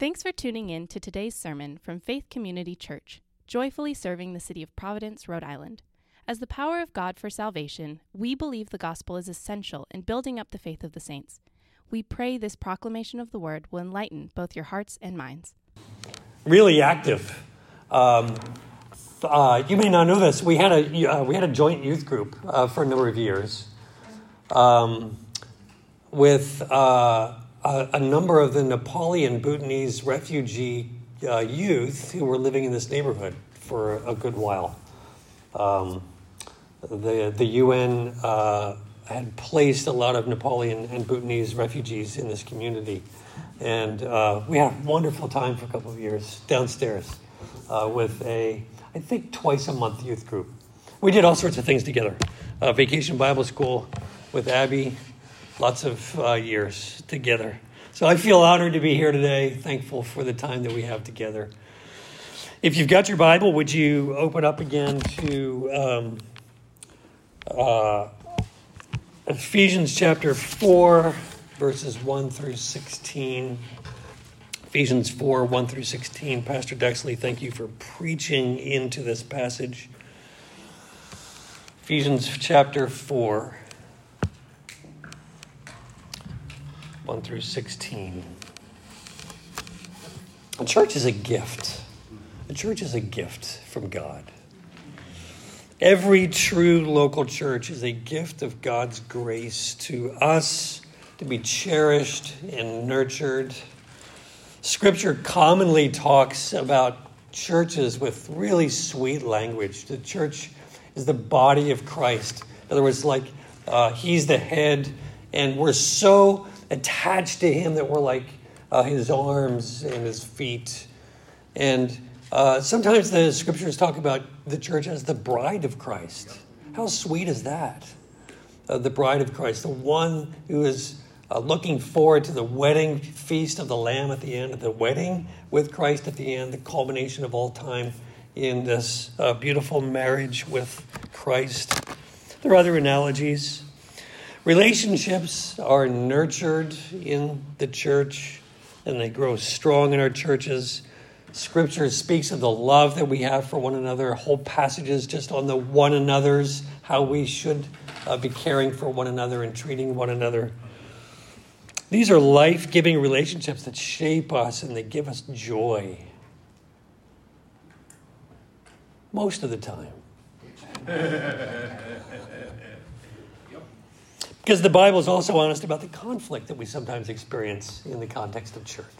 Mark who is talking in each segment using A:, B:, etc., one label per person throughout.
A: Thanks for tuning in to today's sermon from Faith Community Church, joyfully serving the city of Providence, Rhode Island. As the power of God for salvation, we believe the gospel is essential in building up the faith of the saints. We pray this proclamation of the word will enlighten both your hearts and minds.
B: Really active. You may not know this. We had a joint youth group for a number of years with a number of the Nepali and Bhutanese refugee youth who were living in this neighborhood for a good while. The UN had placed a lot of Nepali and Bhutanese refugees in this community. And we had a wonderful time for a couple of years downstairs with I think twice a month youth group. We did all sorts of things together. Vacation Bible School with Abby, lots of years together. So I feel honored to be here today, thankful for the time that we have together. If you've got your Bible, would you open up again to Ephesians chapter 4, verses 1 through 16. Ephesians 4, 1 through 16. Pastor Dexley, thank you for preaching into this passage. Ephesians chapter 4, 1 through 16. A church is a gift. A church is a gift from God. Every true local church is a gift of God's grace to us to be cherished and nurtured. Scripture commonly talks about churches with really sweet language. The church is the body of Christ. In other words, he's the head, and we're so attached to him that we're like his arms and his feet. And sometimes the scriptures talk about the church as the bride of Christ. How sweet is that? The bride of Christ, the one who is looking forward to the wedding feast of the Lamb at the end, of the wedding with Christ at the end, the culmination of all time in this beautiful marriage with Christ. There are other analogies. Relationships are nurtured in the church, and they grow strong in our churches. Scripture speaks of the love that we have for one another, whole passages just on the one another's, how we should be caring for one another and treating one another. These are life-giving relationships that shape us and they give us joy. Most of the time. Because the Bible is also honest about the conflict that we sometimes experience in the context of church.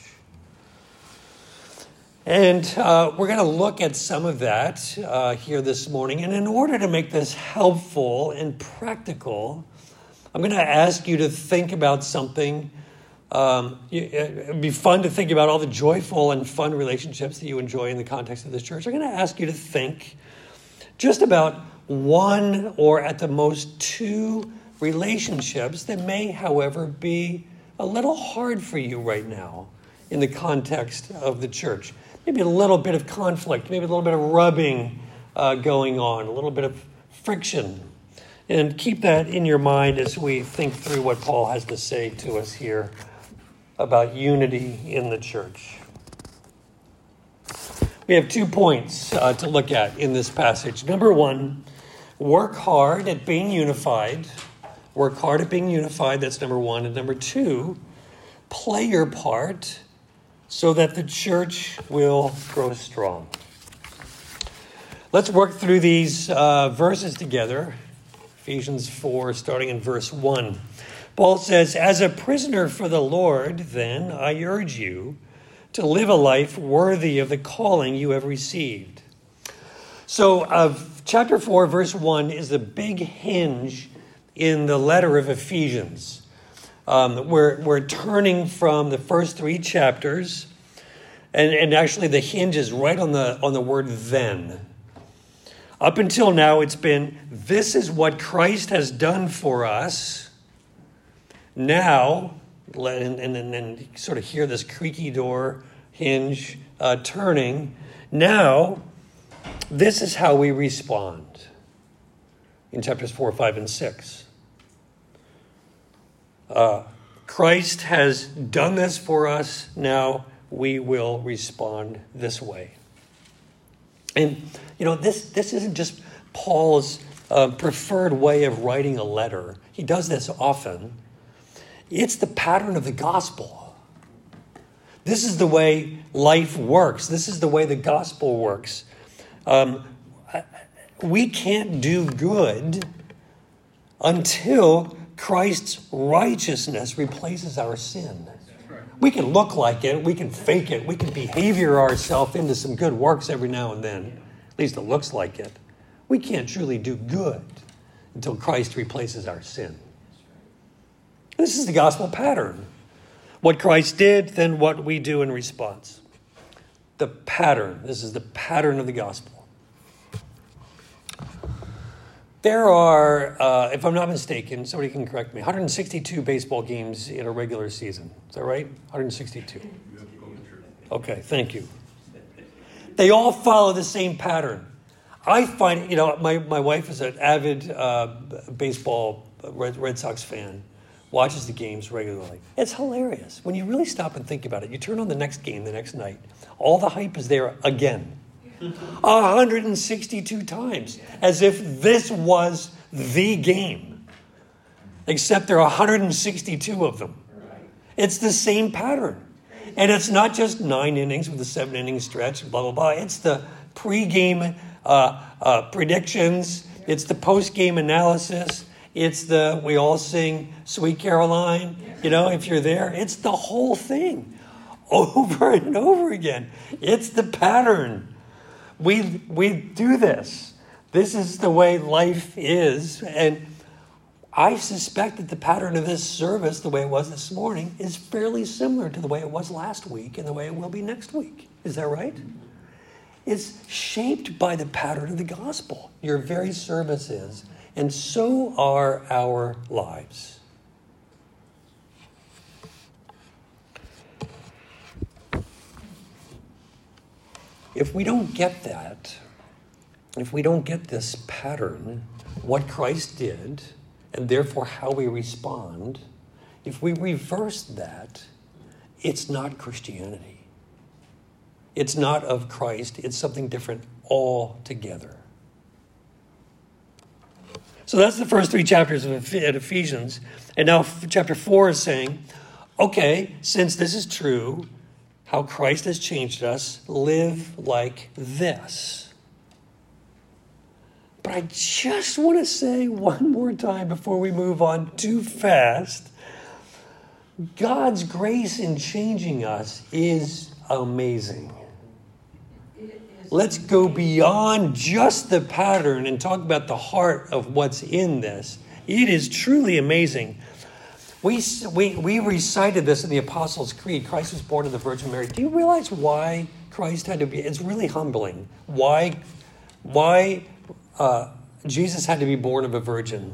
B: And we're going to look at some of that here this morning. And in order to make this helpful and practical, I'm going to ask you to think about something. It would be fun to think about all the joyful and fun relationships that you enjoy in the context of this church. I'm going to ask you to think just about one or at the most two relationships that may, however, be a little hard for you right now in the context of the church. Maybe a little bit of conflict, maybe a little bit of rubbing going on, a little bit of friction. And keep that in your mind as we think through what Paul has to say to us here about unity in the church. We have 2 points to look at in this passage. Number one, work hard at being unified. Work hard at being unified, that's number one. And number two, play your part so that the church will grow strong. Let's work through these verses together. Ephesians 4, starting in verse 1. Paul says, "As a prisoner for the Lord, then, I urge you to live a life worthy of the calling you have received." So, chapter 4, verse 1 is the big hinge in the letter of Ephesians. We're turning from the first 3 chapters, and actually the hinge is right on the word "then." Up until now, it's been, this is what Christ has done for us. Now, and sort of hear this creaky door hinge turning. Now, this is how we respond in chapters 4, 5, and 6. Christ has done this for us. Now we will respond this way. And, this isn't just Paul's preferred way of writing a letter. He does this often. It's the pattern of the gospel. This is the way life works. This is the way the gospel works. We can't do good until Christ's righteousness replaces our sin. We can look like it. We can fake it. We can behavior ourselves into some good works every now and then. At least it looks like it. We can't truly do good until Christ replaces our sin. This is the gospel pattern. What Christ did, then what we do in response. The pattern. This is the pattern of the gospel. There are, if I'm not mistaken, somebody can correct me, 162 baseball games in a regular season. Is that right? 162. Okay, thank you. They all follow the same pattern. I find, my wife is an avid baseball Red Sox fan, watches the games regularly. It's hilarious. When you really stop and think about it, you turn on the next game the next night. All the hype is there again. 162 times, as if this was the game, except there are 162 of them. It's the same pattern. And it's not just 9 innings with a 7-inning stretch, blah, blah, blah. It's the pregame predictions. It's the postgame analysis. It's we all sing Sweet Caroline, if you're there. It's the whole thing over and over again. It's the pattern. We do this. This is the way life is. And I suspect that the pattern of this service, the way it was this morning, is fairly similar to the way it was last week and the way it will be next week. Is that right? It's shaped by the pattern of the gospel. Your very service is. And so are our lives. If we don't get that, if we don't get this pattern, what Christ did, and therefore how we respond, if we reverse that, it's not Christianity. It's not of Christ. It's something different altogether. So that's the first 3 chapters of Ephesians. And now chapter 4 is saying, okay, since this is true, how Christ has changed us, live like this. But I just want to say one more time before we move on too fast, God's grace in changing us is amazing. Let's go beyond just the pattern and talk about the heart of what's in this. It is truly amazing. We recited this in the Apostles' Creed. Christ was born of the Virgin Mary. Do you realize why Christ had to be? It's really humbling. Why Jesus had to be born of a virgin?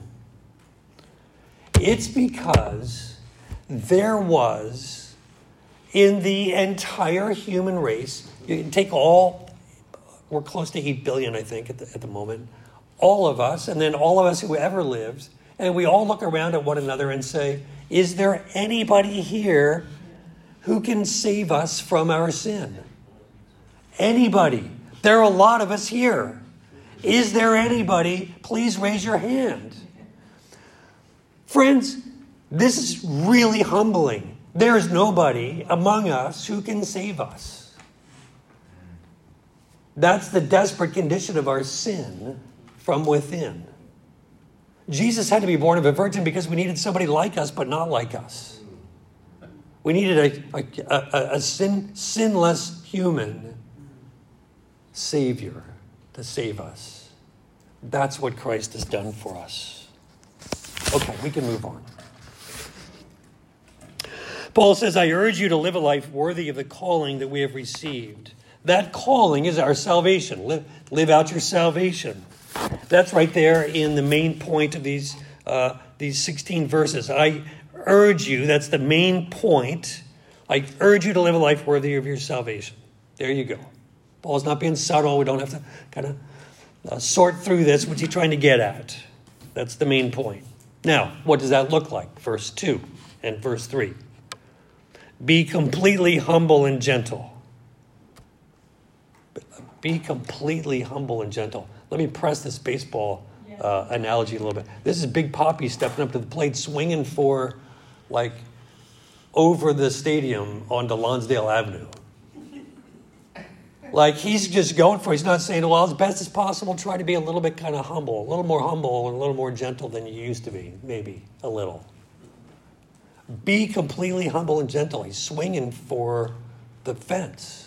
B: It's because there was, in the entire human race, you can take we're close to 8 billion, I think, at the moment, all of us, and then all of us who ever lived, and we all look around at one another and say, is there anybody here who can save us from our sin? Anybody? There are a lot of us here. Is there anybody? Please raise your hand. Friends, this is really humbling. There is nobody among us who can save us. That's the desperate condition of our sin from within. Jesus had to be born of a virgin because we needed somebody like us, but not like us. We needed a sinless human Savior to save us. That's what Christ has done for us. Okay, we can move on. Paul says, I urge you to live a life worthy of the calling that we have received. That calling is our salvation. Live out your salvation. That's right there in the main point of these 16 verses. I urge you, that's the main point. I urge you to live a life worthy of your salvation. There you go. Paul's not being subtle. We don't have to kind of sort through this. What's he trying to get at? That's the main point. Now, what does that look like? Verse 2 and verse 3. Be completely humble and gentle. Be completely humble and gentle. Let me press this baseball analogy a little bit. This is Big Papi stepping up to the plate, swinging for, like, over the stadium onto Lonsdale Avenue. Like, he's just going for it. He's not saying, well, as best as possible, try to be a little bit kind of humble, a little more humble and a little more gentle than you used to be, maybe a little. Be completely humble and gentle. He's swinging for the fence.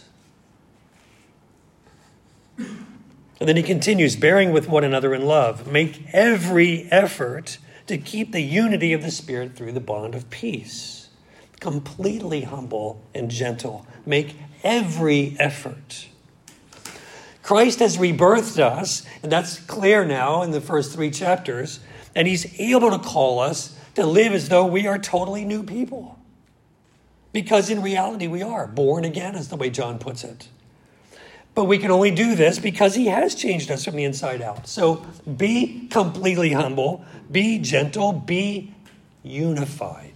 B: And then he continues, bearing with one another in love. Make every effort to keep the unity of the Spirit through the bond of peace. Completely humble and gentle. Make every effort. Christ has rebirthed us, and that's clear now in the first 3 chapters, and he's able to call us to live as though we are totally new people. Because in reality we are born again, is the way John puts it. But we can only do this because he has changed us from the inside out. So be completely humble, be gentle, be unified.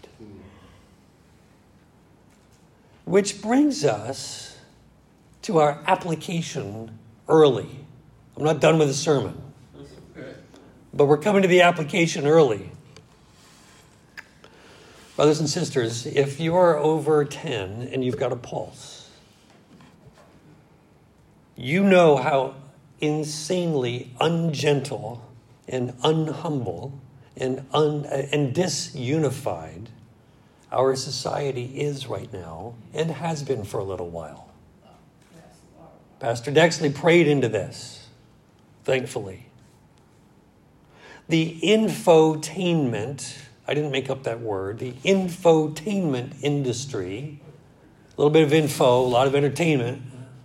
B: Which brings us to our application early. I'm not done with the sermon. But we're coming to the application early. Brothers and sisters, if you're over 10 and you've got a pulse, you know how insanely ungentle and unhumble and disunified our society is right now and has been for a little while. Pastor Dexley prayed into this, thankfully. The infotainment, I didn't make up that word, the infotainment industry, a little bit of info, a lot of entertainment,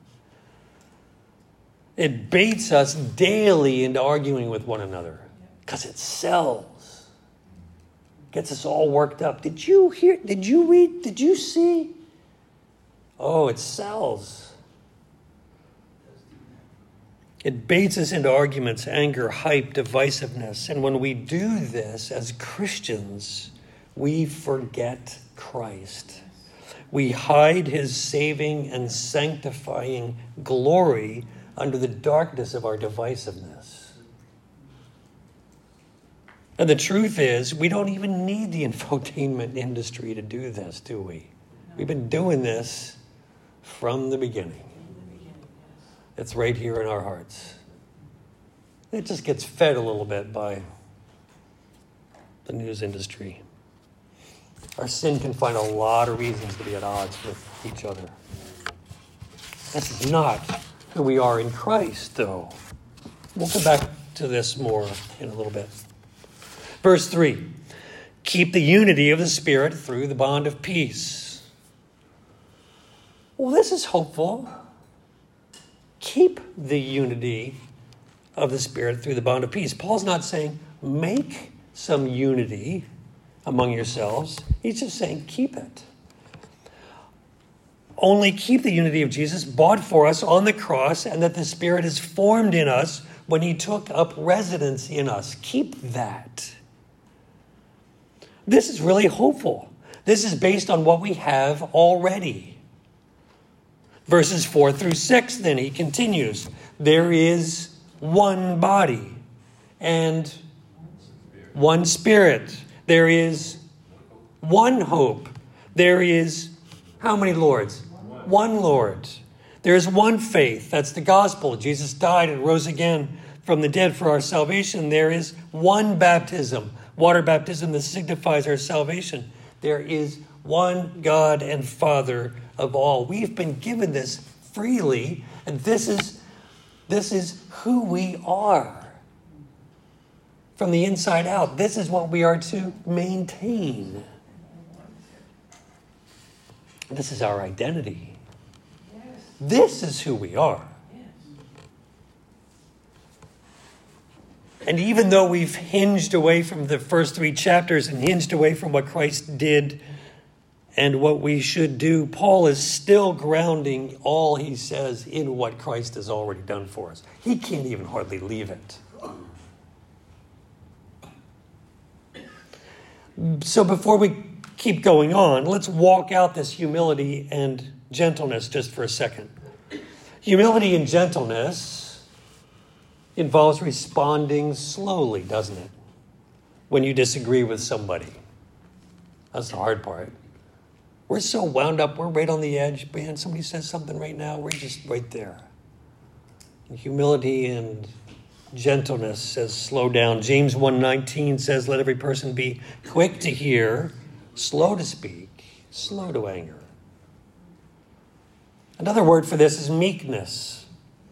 B: it baits us daily into arguing with one another because it sells. Gets us all worked up. Did you hear? Did you read? Did you see? Oh, it sells. It baits us into arguments, anger, hype, divisiveness. And when we do this as Christians, we forget Christ. We hide his saving and sanctifying glory under the darkness of our divisiveness. And the truth is, we don't even need the infotainment industry to do this, do we? We've been doing this from the beginning. It's right here in our hearts. It just gets fed a little bit by the news industry. Our sin can find a lot of reasons to be at odds with each other. This is not who we are in Christ, though. We'll come back to this more in a little bit. Verse 3, keep the unity of the Spirit through the bond of peace. Well, this is hopeful. Keep the unity of the Spirit through the bond of peace. Paul's not saying make some unity among yourselves. He's just saying keep it. Only keep the unity of Jesus bought for us on the cross, and that the Spirit is formed in us when he took up residence in us. Keep that. This is really hopeful. This is based on what we have already. Verses 4 through 6, then he continues. There is one body and one Spirit. There is one hope. There is how many Lords? One Lord. There is one faith. That's the gospel. Jesus died and rose again from the dead for our salvation. There is one baptism, water baptism, that signifies our salvation. There is one God and Father of all. We've been given this freely, and this is who we are from the inside out. This is what we are to maintain. This is our identity. This is who we are. And even though we've hinged away from the first 3 chapters and hinged away from what Christ did and what we should do, Paul is still grounding all he says in what Christ has already done for us. He can't even hardly leave it. So before we keep going on, let's walk out this humility and gentleness just for a second. Humility and gentleness involves responding slowly, doesn't it? When you disagree with somebody. That's the hard part. We're so wound up. We're right on the edge. Man, somebody says something right now. We're just right there. And humility and gentleness says slow down. James 1:19 says, let every person be quick to hear, slow to speak, slow to anger. Another word for this is meekness.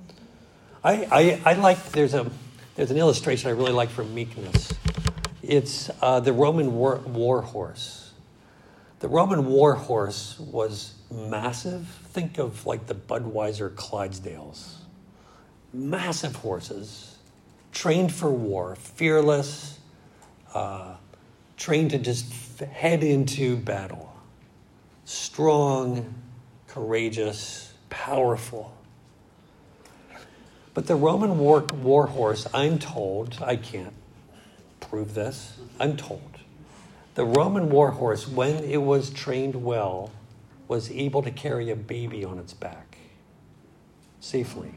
B: I like, there's an illustration I really like for meekness. It's the Roman war horse. The Roman war horse was massive. Think of like the Budweiser Clydesdales. Massive horses, trained for war, fearless, trained to just head into battle. Strong, courageous, powerful. But the Roman war horse, I'm told, I can't prove this, I'm told, the Roman war horse, when it was trained well, was able to carry a baby on its back safely.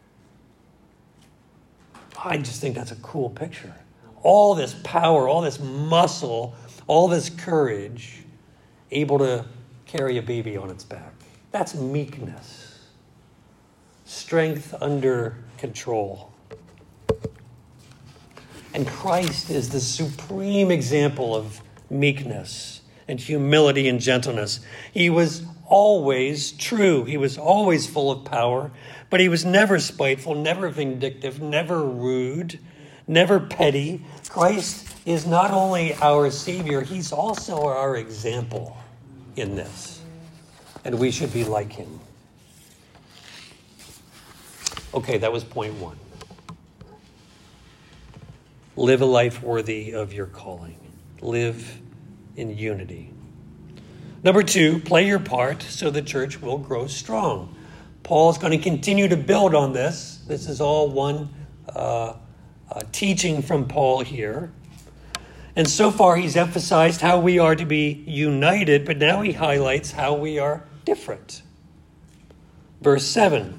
B: I just think that's a cool picture. All this power, all this muscle, all this courage, able to carry a baby on its back. That's meekness. Strength under control. And Christ is the supreme example of meekness and humility and gentleness. He was always true. He was always full of power, but he was never spiteful, never vindictive, never rude, never petty. Christ is not only our Savior, he's also our example in this. And we should be like him. Okay, that was point one. Live a life worthy of your calling. Live in unity. Number two, play your part so the church will grow strong. Paul's going to continue to build on this. This is all one teaching from Paul here. And so far he's emphasized how we are to be united, but now he highlights how we are different. Verse 7.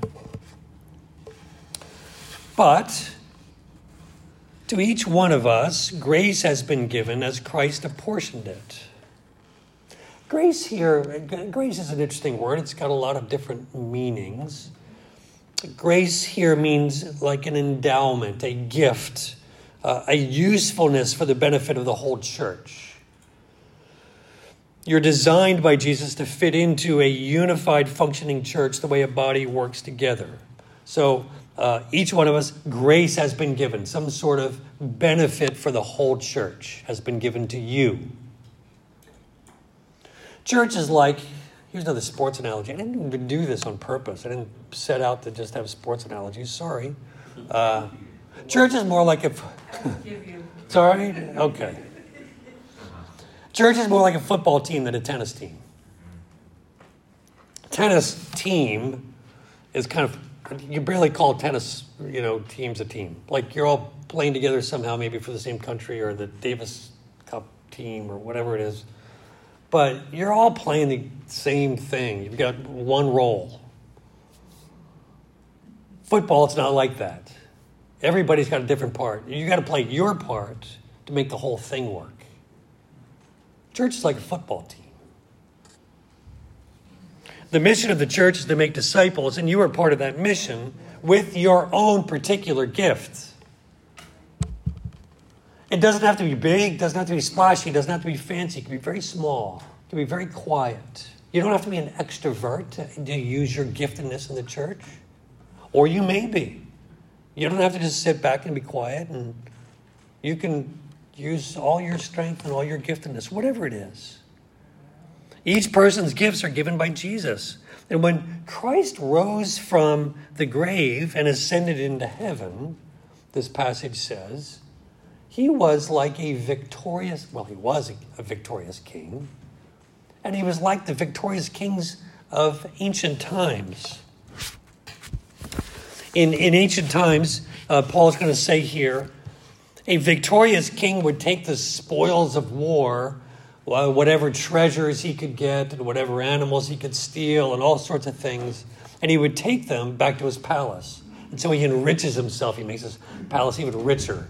B: But to each one of us, grace has been given as Christ apportioned it. Grace here, grace is an interesting word. It's got a lot of different meanings. Grace here means like an endowment, a gift, a usefulness for the benefit of the whole church. You're designed by Jesus to fit into a unified functioning church the way a body works together. So each one of us, grace has been given. Some sort of benefit for the whole church has been given to you. Church is like, here's another sports analogy. I didn't even do this on purpose. I didn't set out to just have sports analogies. Sorry. Church is more like a... Sorry? Okay. Church is more like a football team than a tennis team. Tennis team is kind of... You barely call tennis, teams a team. Like you're all playing together somehow, maybe for the same country or the Davis Cup team or whatever it is. But you're all playing the same thing. You've got one role. Football, it's not like that. Everybody's got a different part. You got to play your part to make the whole thing work. Church is like a football team. The mission of the church is to make disciples, and you are part of that mission with your own particular gift. It doesn't have to be big, doesn't have to be splashy, doesn't have to be fancy. It can be very small. It can be very quiet. You don't have to be an extrovert to use your giftedness in the church. Or you may be. You don't have to just sit back and be quiet, and you can use all your strength and all your giftedness, whatever it is. Each person's gifts are given by Jesus. And when Christ rose from the grave and ascended into heaven, this passage says, he was like he was a victorious king. And he was like the victorious kings of ancient times. In ancient times, Paul's going to say here, a victorious king would take the spoils of war whatever treasures he could get and whatever animals he could steal and all sorts of things. And he would take them back to his palace. And so he enriches himself. He makes his palace even richer.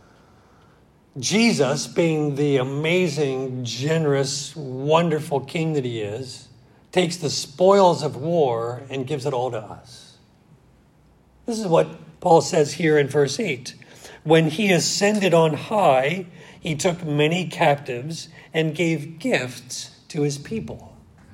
B: Jesus, being the amazing, generous, wonderful king that he is, takes the spoils of war and gives it all to us. This is what Paul says here in verse 8. When he ascended on high, he took many captives and gave gifts to his people.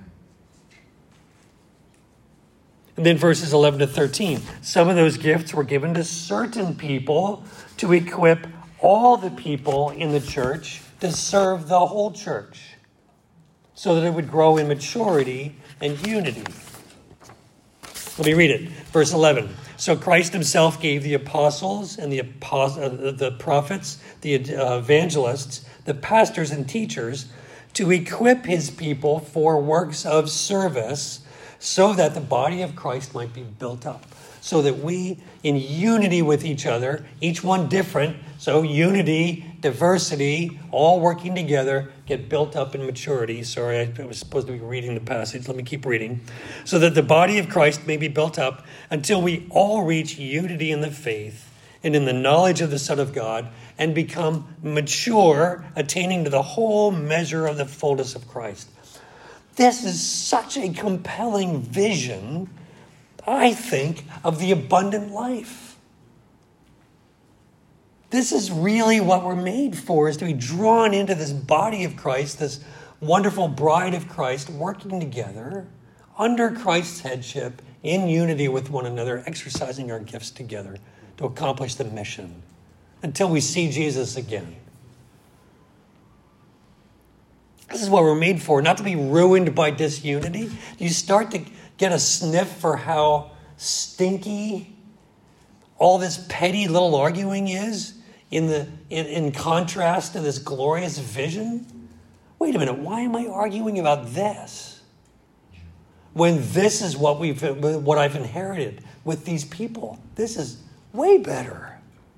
B: And then verses 11 to 13. Some of those gifts were given to certain people to equip all the people in the church to serve the whole church, so that it would grow in maturity and unity. Let me read it. Verse 11. So Christ himself gave the apostles and the prophets, the evangelists, the pastors and teachers to equip his people for works of service, so that the body of Christ might be built up. So that we, in unity with each other, each one different, so unity, diversity, all working together, get built up in maturity. Sorry, I was supposed to be reading the passage. Let me keep reading. So that the body of Christ may be built up until we all reach unity in the faith and in the knowledge of the Son of God and become mature, attaining to the whole measure of the fullness of Christ. This is such a compelling vision, I think, of the abundant life. This is really what we're made for, is to be drawn into this body of Christ, this wonderful bride of Christ, working together under Christ's headship, in unity with one another, exercising our gifts together to accomplish the mission until we see Jesus again. This is what we're made for, not to be ruined by disunity. You start to get a sniff for how stinky all this petty little arguing is in contrast to this glorious vision. Wait a minute, why am I arguing about this when this is what I've inherited with these people? This is way better.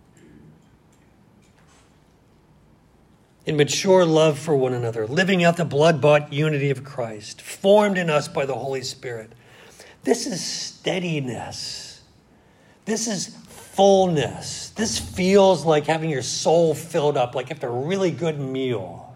B: In mature love for one another, living out the blood-bought unity of Christ, formed in us by the Holy Spirit. This is steadiness. This is fullness. This feels like having your soul filled up, like after a really good meal.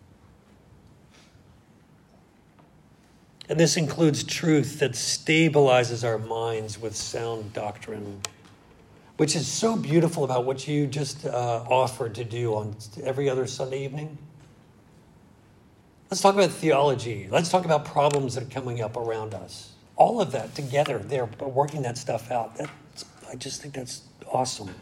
B: And this includes truth that stabilizes our minds with sound doctrine, which is so beautiful about what you just offered to do on every other Sunday evening. Let's talk about theology. Let's talk about problems that are coming up around us. All of that together, they're working that stuff out. I just think that's awesome.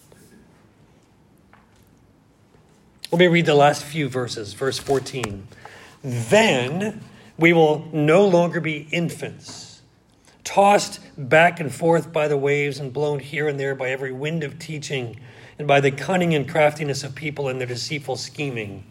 B: Let me read the last few verses. Verse 14. Then we will no longer be infants, tossed back and forth by the waves and blown here and there by every wind of teaching and by the cunning and craftiness of people and their deceitful scheming.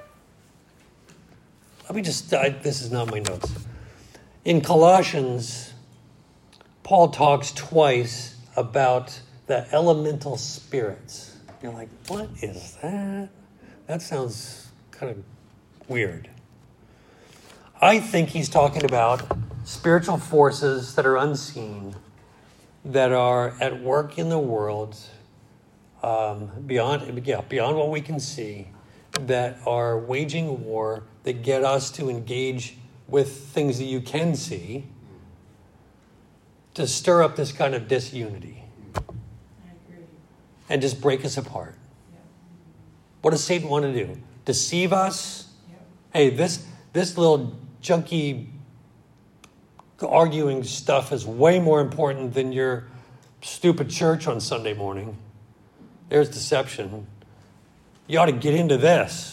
B: This is not my notes. In Colossians, Paul talks twice about the elemental spirits. You're like, what is that? That sounds kind of weird. I think he's talking about spiritual forces that are unseen, that are at work in the world, beyond what we can see, that are waging war, that get us to engage with things that you can see, to stir up this kind of disunity. I agree. And just break us apart. Yeah. What does Satan want to do? Deceive us? Yeah. Hey, this little junky arguing stuff is way more important than your stupid church on Sunday morning. There's deception. You ought to get into this.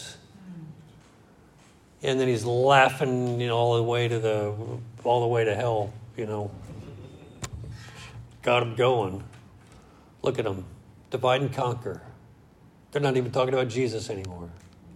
B: And then he's laughing, all the way to hell, Got him going. Look at them. Divide and conquer. They're not even talking about Jesus anymore.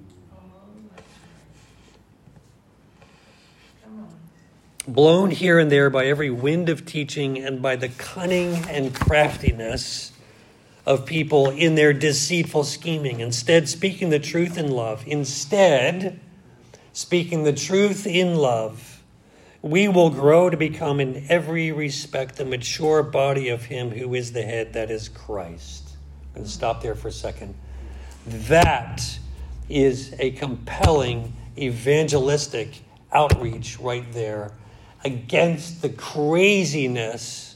B: Blown here and there by every wind of teaching and by the cunning and craftiness of people in their deceitful scheming. Instead, speaking the truth in love. Instead, speaking the truth in love, we will grow to become in every respect the mature body of him who is the head, that is Christ. I'm going to stop there for a second. That is a compelling evangelistic outreach right there against the craziness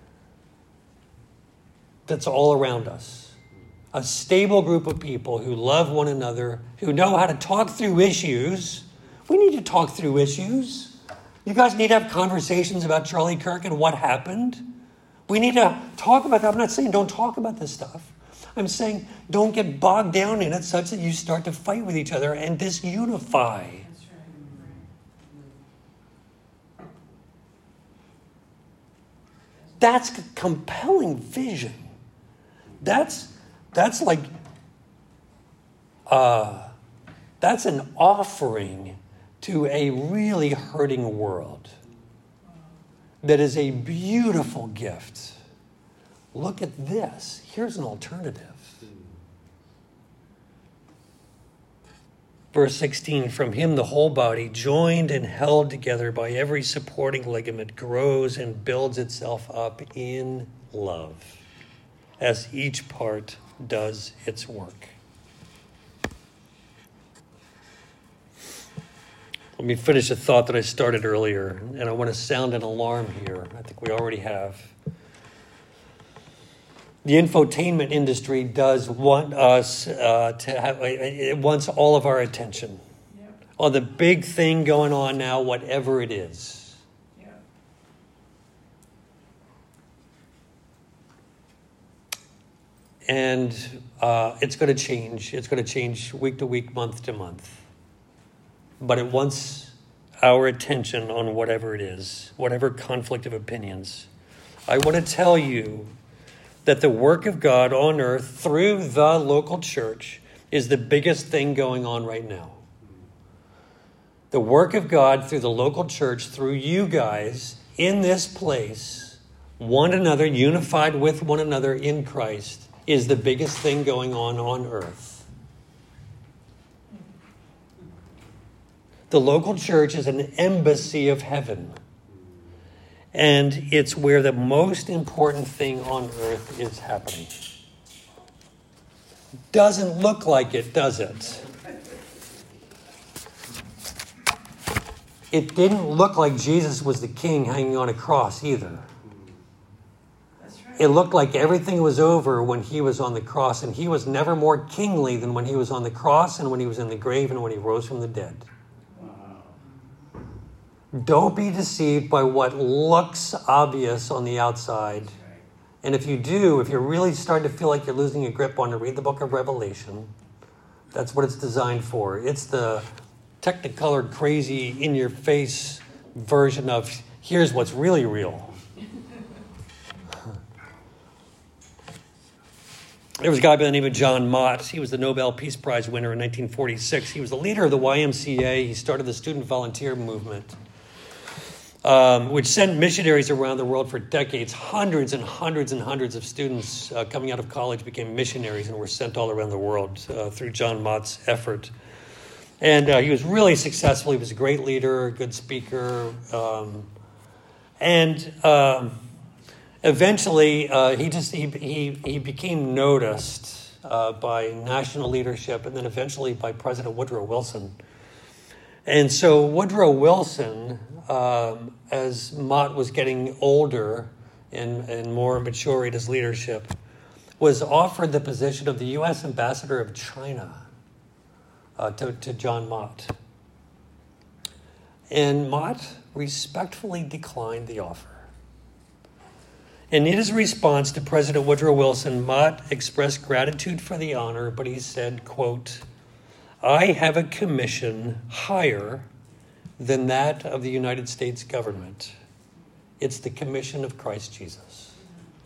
B: that's all around us. A stable group of people who love one another, who know how to talk through issues. We need to talk through issues. You guys need to have conversations about Charlie Kirk and what happened. We need to talk about that. I'm not saying don't talk about this stuff. I'm saying don't get bogged down in it such that you start to fight with each other and disunify. That's a compelling vision. That's like, that's an offering to a really hurting world. That is a beautiful gift. Look at this. Here's an alternative. Verse 16, from him the whole body, joined and held together by every supporting ligament, grows and builds itself up in love, as each part does its work. Let me finish a thought that I started earlier, and I want to sound an alarm here. I think we already have. The infotainment industry does want us to have, it wants all of our attention on the big thing going on now, whatever it is. Yeah. And it's going to change. It's going to change week to week, month to month. But it wants our attention on whatever it is, whatever conflict of opinions. I want to tell you that the work of God on earth through the local church is the biggest thing going on right now. The work of God through the local church, through you guys in this place, one another, unified with one another in Christ, is the biggest thing going on earth. The local church is an embassy of heaven. And it's where the most important thing on earth is happening. Doesn't look like it, does it? It didn't look like Jesus was the king hanging on a cross either. It looked like everything was over when he was on the cross, and he was never more kingly than when he was on the cross and when he was in the grave and when he rose from the dead. Don't be deceived by what looks obvious on the outside. And if you do, if you're really starting to feel like you're losing a grip on to read the book of Revelation, that's what it's designed for. It's the technicolored, crazy, in-your-face version of here's what's really real. There was a guy by the name of John Mott. He was the Nobel Peace Prize winner in 1946. He was the leader of the YMCA. He started the student volunteer movement, which sent missionaries around the world for decades. Hundreds and hundreds and hundreds of students coming out of college became missionaries and were sent all around the world through John Mott's effort. And he was really successful. He was a great leader, a good speaker. Eventually, he became noticed by national leadership and then eventually by President Woodrow Wilson. And so Woodrow Wilson, as Mott was getting older and more mature in his leadership, was offered the position of the U.S. ambassador of China to John Mott. And Mott respectfully declined the offer. And in his response to President Woodrow Wilson, Mott expressed gratitude for the honor, but he said, quote, "I have a commission higher than that of the United States government. It's the commission of Christ Jesus."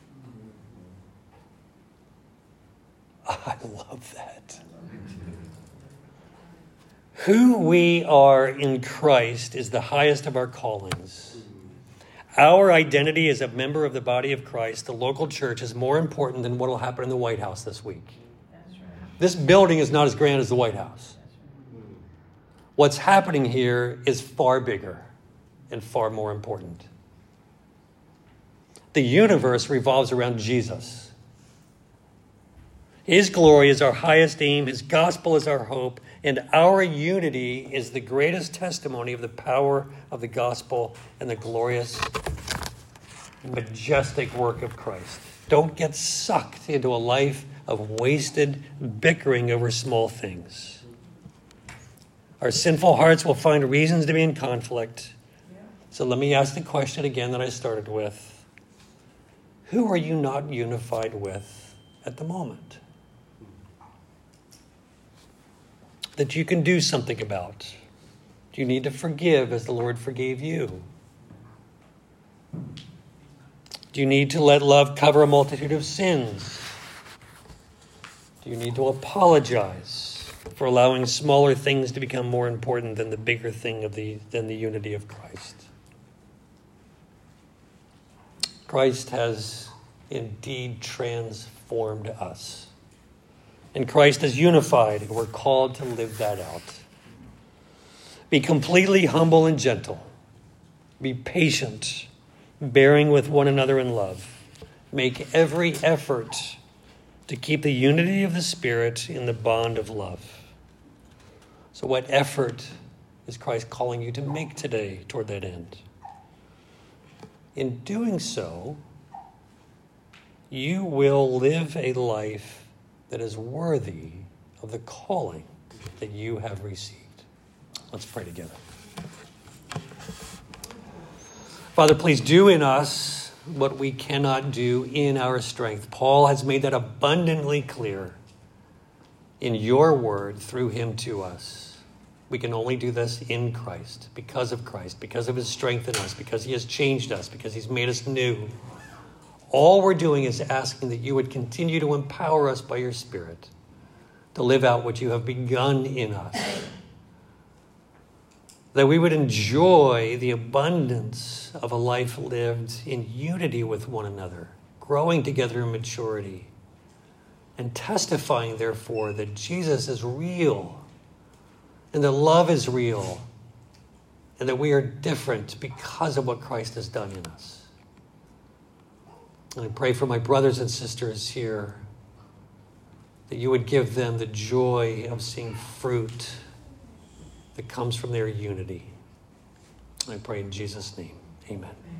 B: I love that. Who we are in Christ is the highest of our callings. Our identity as a member of the body of Christ, the local church, is more important than what will happen in the White House this week. This building is not as grand as the White House. What's happening here is far bigger and far more important. The universe revolves around Jesus. His glory is our highest aim. His gospel is our hope. And our unity is the greatest testimony of the power of the gospel and the glorious, majestic work of Christ. Don't get sucked into a life of wasted bickering over small things. Our sinful hearts will find reasons to be in conflict. So let me ask the question again that I started with. Who are you not unified with at the moment that you can do something about? Do you need to forgive as the Lord forgave you? Do you need to let love cover a multitude of sins? Do you need to apologize for allowing smaller things to become more important than the bigger thing than the unity of Christ? Christ has indeed transformed us. And Christ has unified, and we're called to live that out. Be completely humble and gentle. Be patient, bearing with one another in love. Make every effort to keep the unity of the Spirit in the bond of love. So what effort is Christ calling you to make today toward that end? In doing so, you will live a life that is worthy of the calling that you have received. Let's pray together. Father, please do in us what we cannot do in our strength. Paul has made that abundantly clear in your word through him to us. We can only do this in Christ, because of his strength in us, because he has changed us, because he's made us new. All we're doing is asking that you would continue to empower us by your Spirit to live out what you have begun in us. That we would enjoy the abundance of a life lived in unity with one another, growing together in maturity, and testifying, therefore, that Jesus is real, and that love is real, and that we are different because of what Christ has done in us. And I pray for my brothers and sisters here that you would give them the joy of seeing fruit that comes from their unity. I pray in Jesus' name. Amen.